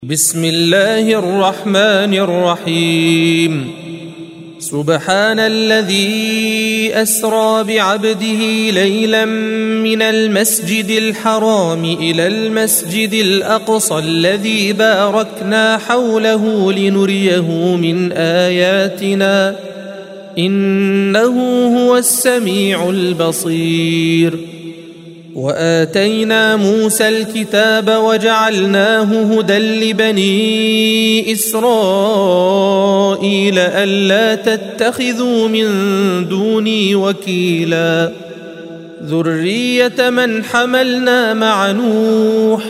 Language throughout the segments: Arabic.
بسم الله الرحمن الرحيم. سبحان الذي أسرى بعبده ليلا من المسجد الحرام إلى المسجد الأقصى الذي باركنا حوله لنريه من آياتنا إنه هو السميع البصير. وآتينا موسى الكتاب وجعلناه هدى لبني إسرائيل ألا تتخذوا من دوني وكيلا ذرية من حملنا مع نوح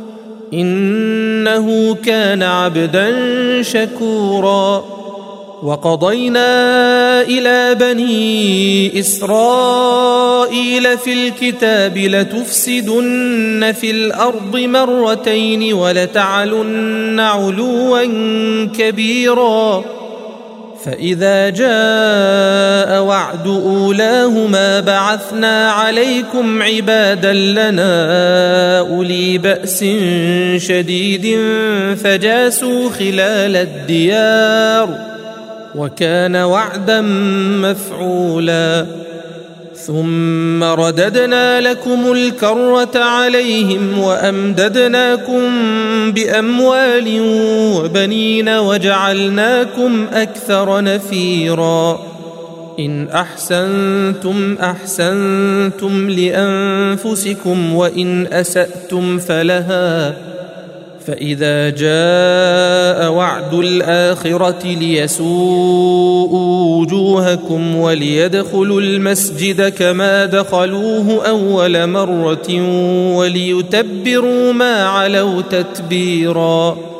إنه كان عبدا شكورا. وقضينا إلى بني إسرائيل في الكتاب لتفسدن في الأرض مرتين ولتعلن علوا كبيرا. فإذا جاء وعد أولاهما بعثنا عليكم عبادا لنا أولي بأس شديد فجاسوا خلال الديار وكان وعدا مفعولا. ثم رددنا لكم الكرة عليهم وأمددناكم بأموال وبنين وجعلناكم أكثر نفيرا. إن أحسنتم أحسنتم لأنفسكم وإن أسأتم فلها. فإذا جاء وعد الآخرة ليسوءوا وجوهكم وليدخلوا المسجد كما دخلوه أول مرة وليتبروا ما علوا تتبيرا.